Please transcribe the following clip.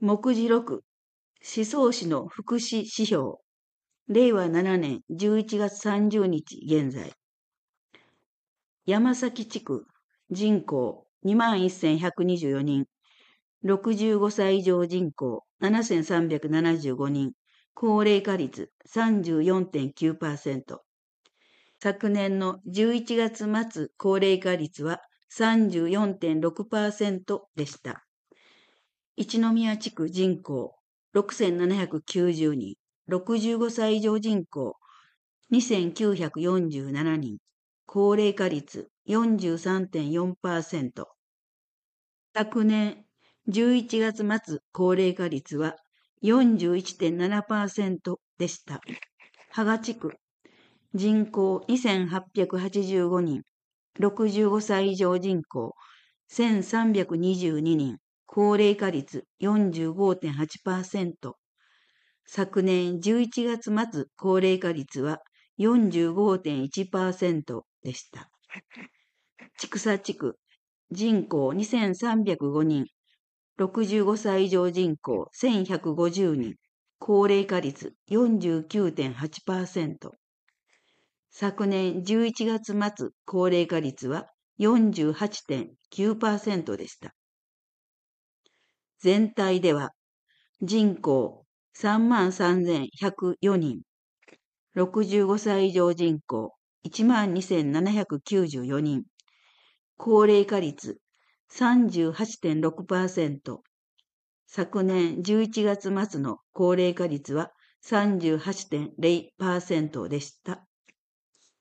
目次6、思想史の福祉指標。令和7年11月30日現在。山崎地区、人口21,124人。65歳以上人口7,375人。高齢化率 34.9%。昨年の11月末高齢化率は 34.6% でした。一宮地区人口6,790人。65歳以上人口2,947人。高齢化率 43.4%。昨年11月末高齢化率は 41.7% でした。芳賀地区人口2,885人。65歳以上人口1,322人。高齢化率 45.8%。昨年11月末高齢化率は 45.1% でした。千種地区人口2,305人。65歳以上人口1,150人。高齢化率 49.8%。昨年11月末高齢化率は 48.9% でした。全体では人口33,104人。65歳以上人口12,794人。高齢化率 38.6%。昨年11月末の高齢化率は 38.0% でした。